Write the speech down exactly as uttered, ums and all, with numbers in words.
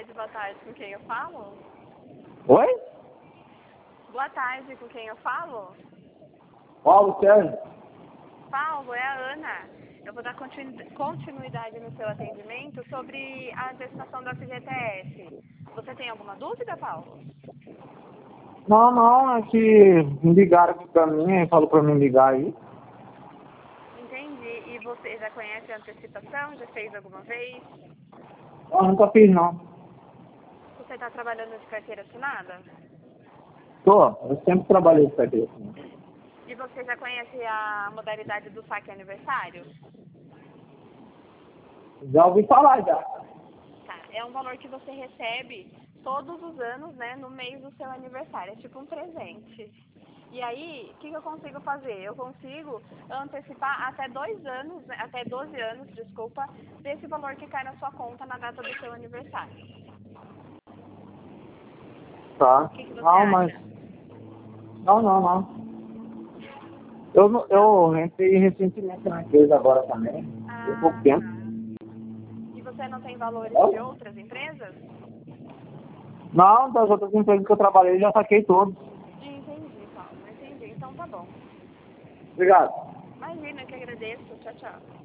tarde, boa tarde, com quem eu falo? Oi? Boa tarde, com quem eu falo? Paulo Sérgio. Paulo, é a Ana. Eu vou dar continu continuidade no seu atendimento sobre a gestação do F G T S. Você tem alguma dúvida, Paulo? Não, não, é que me ligaram aqui pra mim, falou pra mim ligar aí. Entendi. E você já conhece a antecipação? Já fez alguma vez? Eu nunca fiz, não. Você está trabalhando de carteira assinada? Tô, eu sempre trabalhei de carteira. E você já conhece a modalidade do saque aniversário? Já ouvi falar, já. Tá, é um valor que você recebe todos os anos, né, no mês do seu aniversário. É tipo um presente. E aí, o que, que eu consigo fazer? Eu consigo antecipar até dois anos, né, até doze anos, desculpa, desse valor que cai na sua conta na data do seu aniversário. Tá. O que, que você Não, mas... acha? Não, não, não. Eu, não- eu entrei recentemente na empresa agora também. Tem pouco Ah, tempo. tá. E você não tem valores de outras empresas? Não, das outras empresas que eu trabalhei, já saquei todos. Entendi, Paulo, entendi. Então tá bom. Obrigado. Imagina, eu que agradeço. Tchau, tchau.